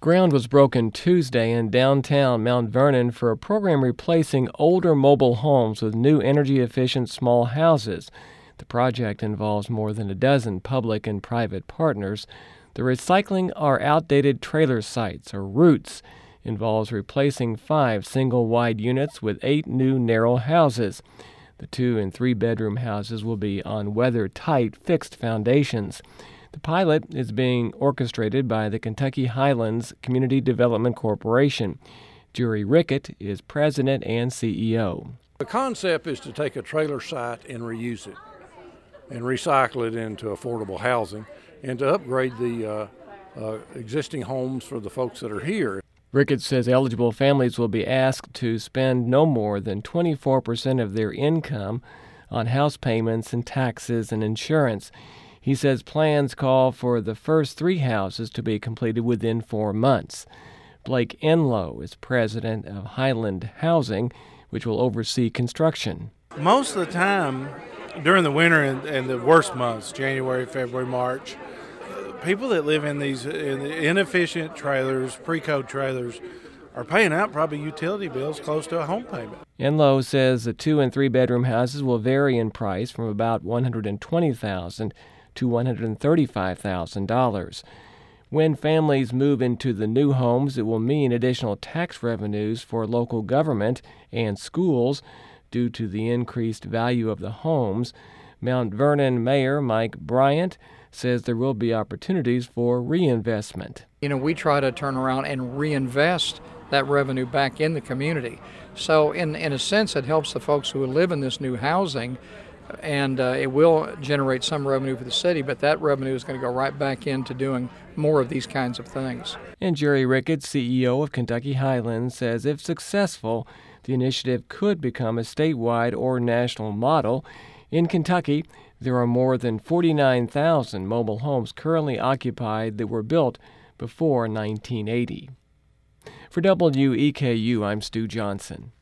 Ground was broken Tuesday in downtown Mount Vernon for a program replacing older mobile homes with new energy-efficient small houses. The project involves more than a dozen public and private partners. The recycling our outdated trailer sites, or ROOTs, involves replacing 5 single-wide units with 8 new narrow houses. The 2- and 3-bedroom houses will be on weather-tight fixed foundations. The pilot is being orchestrated by the Kentucky Highlands Community Development Corporation. Jerry Rickett is president and CEO. The concept is to take a trailer site and reuse it and recycle it into affordable housing and to upgrade the existing homes for the folks that are here. Rickett says eligible families will be asked to spend no more than 24% of their income on house payments and taxes and insurance. He says plans call for the first 3 houses to be completed within 4 months. Blake Enlow is president of Highland Housing, which will oversee construction. Most of the time during the winter and the worst months, January, February, March, people that live in these inefficient trailers, pre-code trailers, are paying out probably utility bills close to a home payment. Enlow says the 2- and 3-bedroom houses will vary in price from about $120,000 to $135,000. When families move into the new homes, it will mean additional tax revenues for local government and schools due to the increased value of the homes. Mount Vernon Mayor Mike Bryant says there will be opportunities for reinvestment. We try to turn around and reinvest that revenue back in the community. So in a sense, it helps the folks who live in this new housing, and it will generate some revenue for the city, but that revenue is going to go right back into doing more of these kinds of things. And Jerry Rickett, CEO of Kentucky Highlands, says if successful, the initiative could become a statewide or national model. In Kentucky, there are more than 49,000 mobile homes currently occupied that were built before 1980. For WEKU, I'm Stu Johnson.